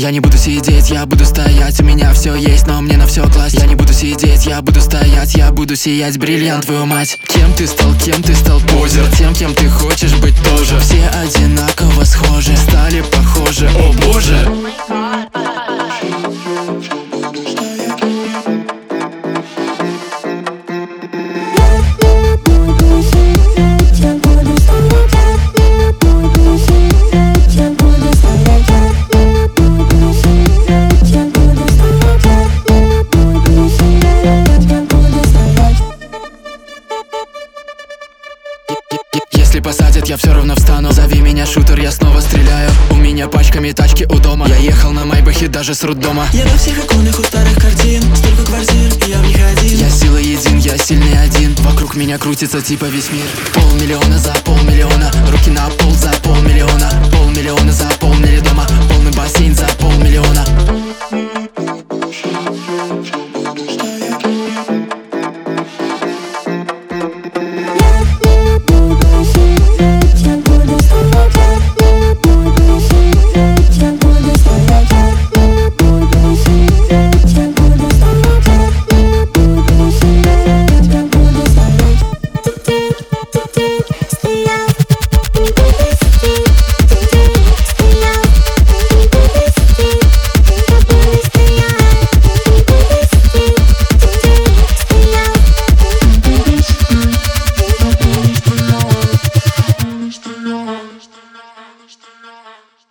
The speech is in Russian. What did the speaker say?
Я не буду сидеть, я буду стоять. У меня все есть, но мне на все класть. Я не буду сидеть, я буду стоять. Я буду сиять, бриллиант, твою мать. Кем ты стал, позер? Тем, кем ты хочешь быть тоже. Все одинаково схожи, стали похожи, о боже. Если посадят, я все равно встану. Зови меня, шутер, я снова стреляю. У меня пачками тачки у дома. Я ехал на майбахе даже с роддома. Я во всех иконах у старых картин. Столько квартир, и я в них один. Я сила един, я сильный один. Вокруг меня крутится типа весь мир. 500 000 за 500 000. Руки на пол за 500 000. 500 000 за полмили дома. Полный бассейн за 500 000.